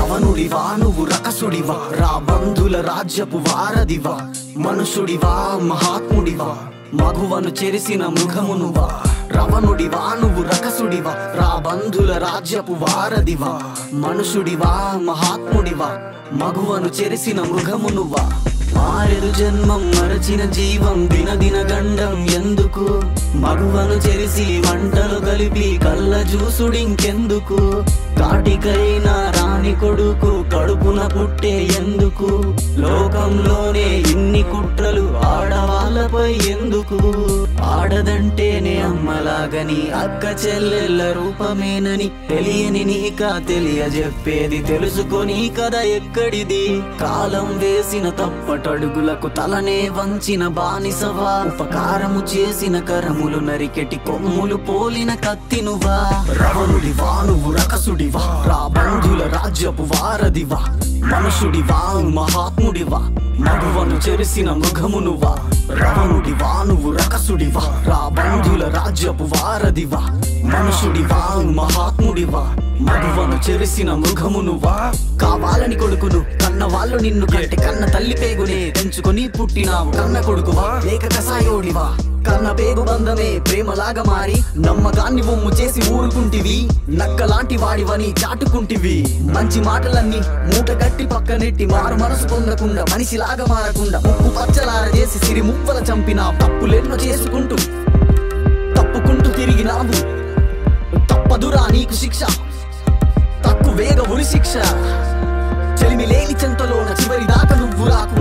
రవణుడివా నువ్వు రకసుడివా రాబంధుల రాజ్యపు వారధివా మనుషుడివా మహాత్ముడివా మగువను చెరిసిన మృగమునువా రవణుడివా నువ్వు రకసుడివా రాబంధుల రాజ్యపు వారధివా మనుషుడివా మహాత్ముడివా మగువను చెరిసిన మృగమునువా మారెడు జన్మం మరచిన జీవం దినదిన గండం ఎందుకు మగువను చెరిసి వంటలు కలిపి కళ్ళ జూసుడింకెందుకు కాటికైనా రాని కొడుకు కడుపున పుట్టే ఎందుకు లోకంలోనే ఇన్ని కుట్రలు ఆడవాళ్ళపై ఎందుకు ఆడదంటేనే అమ్మలాగని అక్క చెల్లెళ్ళ రూపమేనని తెలియని నీక తెలియజెప్పేది తెలుసుకొని కదా ఎక్కడిది కాలం వేసిన తప్పటడుగులకు తలనే వంచిన బానిసవా ఉపకారము చేసిన కరములు నరికెటి కొమ్ములు పోలిన కత్తినువా రవణుడివా నువ్వు రకసుడివా రాబంధుల రాజ్యపు వారధివా మనుషుడివా మహాత్ముడివా మగువను చెరిసిన మృగమునువా రవణుడివా నువ్వు రకసుడివా రాబంధుల రాజ్యపు వారధివా మనుషుడివా మహాత్ముడివా మగువను చెరిసిన మృగమునువా కావాలని కొడుకును కన్న వాళ్ళు నిన్ను కంటే కన్న తల్లి పేగునే తెంచుకొని పుట్టినావు కన్న కొడుకువా లేక కసాయోడివా కన్న పేగు బంధమే ప్రేమలాగా మారి నమ్మకాన్ని బొమ్ము చేసి ఊరుకుంటివి నక్కలాంటి వాడివని చాటుకుంటివి మంచి మాటలన్నీ మూట గట్టి పక్కనెట్టి మారు మనసు పొందకుండా మనిషిలాగా మారకుండా ముక్కు పచ్చలార చేసి సిరి ముప్పల చంపిన తప్పులెన్నో చేసుకుంటూ తప్పుకుంటూ తిరిగినావు తప్పదురా నీకు శిక్ష తక్కువేగ ఉరి శిక్ష చెలిమి లేని చెంతలోన చివరి దాకా నువ్వు రాకు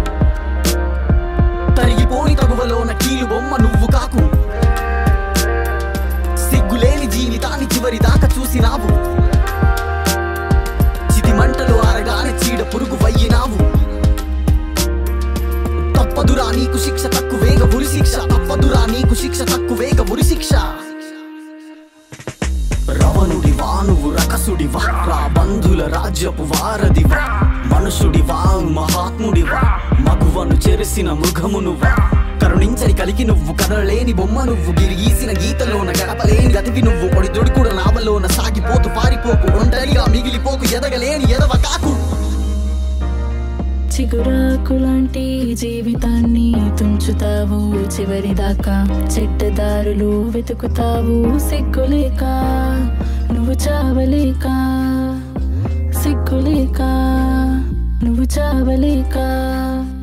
తరిగిపోని తగువలోన కీలు బొమ్మ నువ్వు కాకు సిగ్గులేని జీవితాన్ని చివరి దాకా చూసినావు చితి మంటలు ఆరగానే చీడ పురుగు వయ్యినావు తప్పదురా నీకు శిక్ష తక్కువేగ ఉరి శిక్ష తప్పదురా నీకు శిక్ష తక్కువేగ ఉరి శిక్ష రవణుడివా నువ్వు రకసుడివా రాబంధుల రాజ్యపు వారధివా మనుషుడివా మహాత్ముడివా మగువను చెరిసిన మృగమునువా కరుణించని కలిగి నువ్వు కదలలేని బొమ్మ నువ్వు గిరిగీసిన గీతలోన గడపలేని గతివి నువ్వు పొడి దొడుకుడ నావలోన సాగిపోతూ పారిపోకు ఒంటరిగా మిగిలిపోకు ఎదగలేని ఎదవ కాకు చిగురాకులాంటి జీవితాన్ని తుంచుతావు చివరిదాకా చెడ్డదారులు వెతుకుతావు సిగ్గులేక నువ్వు చావలేక సిగ్గులేక నువ్వు చావలేక